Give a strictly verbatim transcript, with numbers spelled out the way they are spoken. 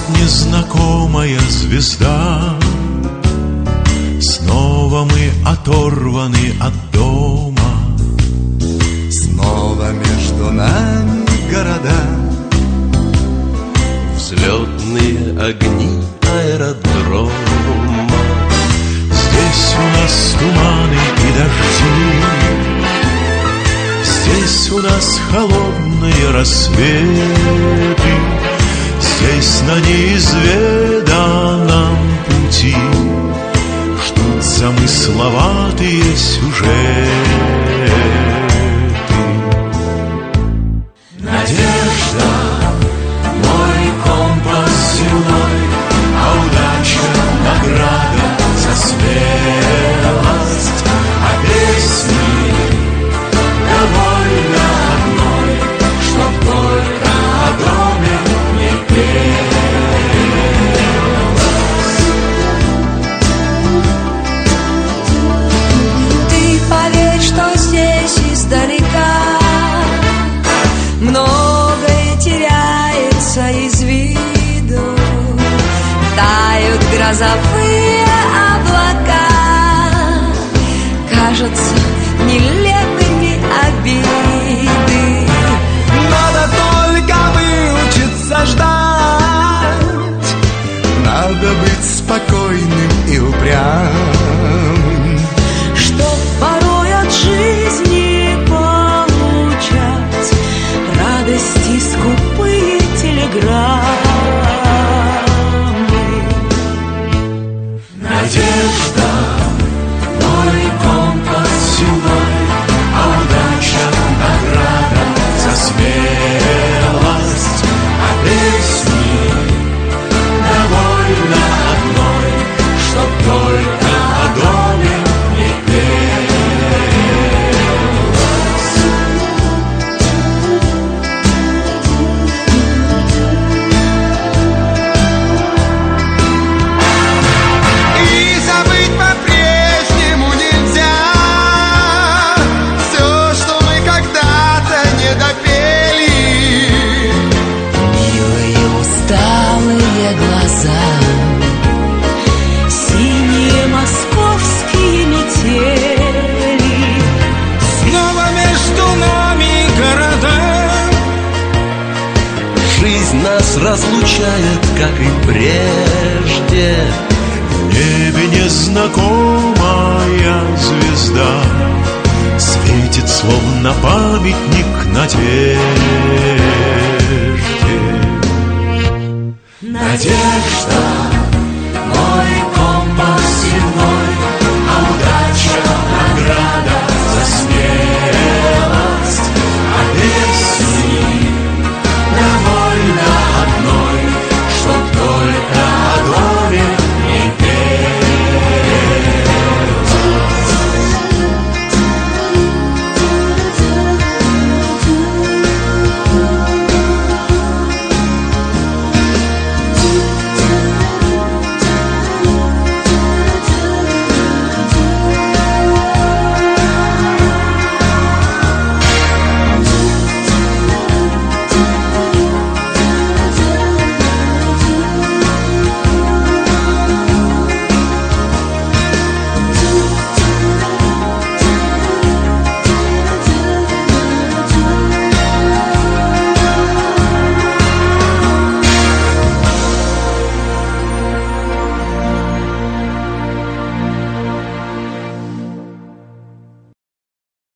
незнакомая звезда. Снова мы оторваны от дома. Снова между нами города. Взлетные огни аэродрома. Здесь у нас туманы и дожди. Здесь у нас холодные рассветы. Здесь на неизведанном пути ждут замысловатые сюжеты. Надежда, мой компас земной, а удача награда за смелость, а песни довольно одной, чтоб только о доме не пелось. Ты поверь, что здесь издалека многое теряется из виду. Тают грозовые облака, кажутся нелепыми обиды. Надо только выучиться ждать. Надо быть спокойным и упрямым, Чтоб порой от жизни получать радости скупые телеграммы. Надежда, мой компас земной, а удача награда за смелость, а песни довольно одной, чтоб только о доме не пелось. и забыть по-прежнему нельзя все, что мы когда-то не допели. Милые усталые глаза, синие московские метели. Снова между нами города. Жизнь нас разлучает, как и прежде. В небе незнакомая звезда светит, словно памятник надежде. Надежда,